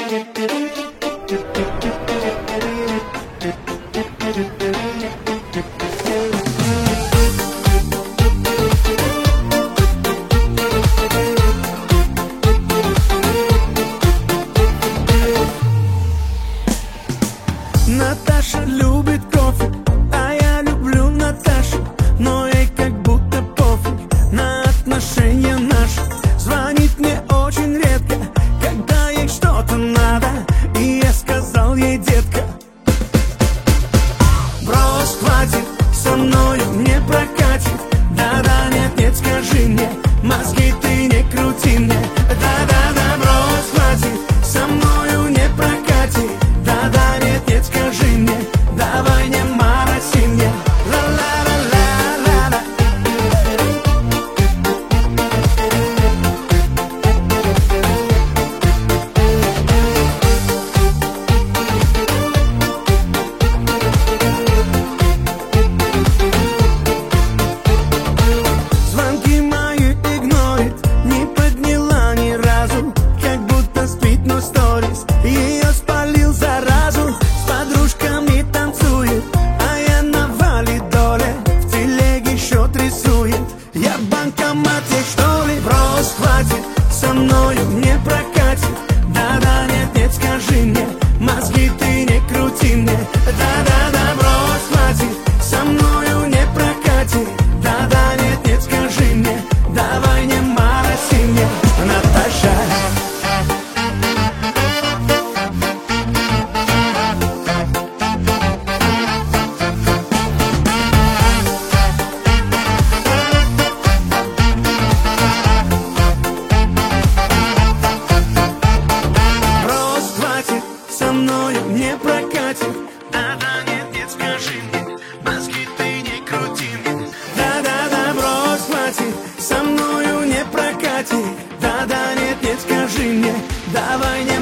Наташа любит кофе, а я люблю Наташу, но ей как будто пофиг на отношения наши. Звонит мне очень редко, когда ей что-то надо, и я сказал ей: детка, брось, хватит, со мною не прокатит. Да-да, нет, скажи мне, мозги ты не крути мне. Да-да-да, брось, хватит, со мною не прокатит. Да-да, нет, скажи мне, давай не мороси мне. Ла-ла-ла-ла-ла-ла. Звонки мои игнорит, не подняла ни разу, как будто спит, но сторис ее спалил заразу. С подружками танцует, а я на валидоле, в телеге счет рисует. Я банкомат, ей что ли? Брось, хватит, со мною не прокатит. Да-да, нет, скажи мне, мозги ты не крути мне. Да-да-да, брось, хватит, со мною не прокатит. Да-да, нет, скажи мне, давай не мороси мне. Наташа. Брось, хватит, со мною не прокатит. Да-да, нет, скажи мне, мозги ты не крути мне. Да-да-да, брось, хватит, со мною не прокатит. Да-да, нет, скажи мне, давай не